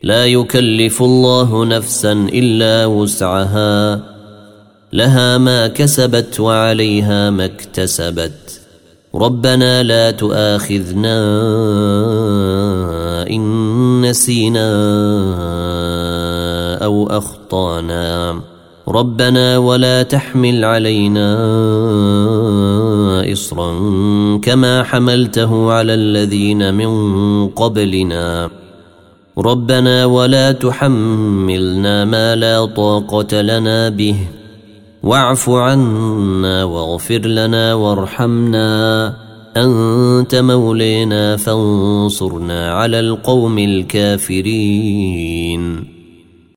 لا يكلف الله نفسا إلا وسعها لها ما كسبت وعليها ما اكتسبت ربنا لا تؤاخذنا إن نسينا أو أخطأنا ربنا ولا تحمل علينا إصرا كما حملته على الذين من قبلنا ربنا ولا تحملنا ما لا طاقة لنا به واعف عنا واغفر لنا وارحمنا أنت مولينا فانصرنا على القوم الكافرين